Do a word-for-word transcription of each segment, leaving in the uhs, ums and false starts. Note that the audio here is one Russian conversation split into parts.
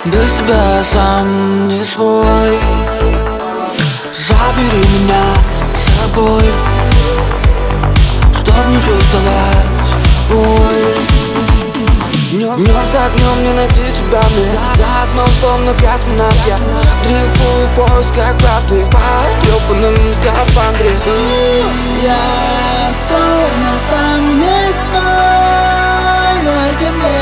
Без тебя я сам не свой. Забери меня с собой, чтоб не чувствовать боль. Днем за днем не найти тебя мне. За окном словно космонавт я дрейфую в поисках правды в потрепанном скафандре. Я словно сам не свой на земле.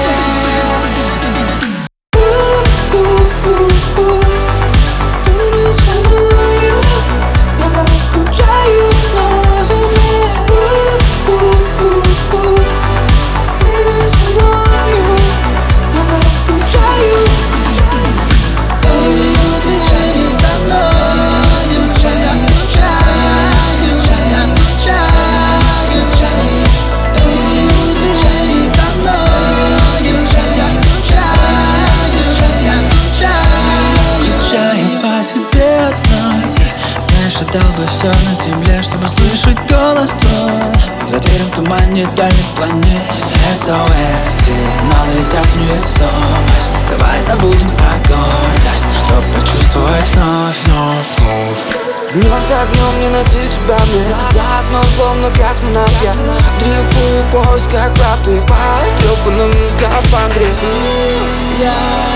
Отдал бы все на земле, чтобы слышать голос твой. Затерян в тумане дальних планет. эс о эс, сигналы летят в невесомость. Давай забудем про гордость, чтоб почувствовать вновь, вновь, вновь. Днем за днем не найти тебя мне. За окном словно космонавт я дрейфую в поисках правды в потрепанном скафандре. Я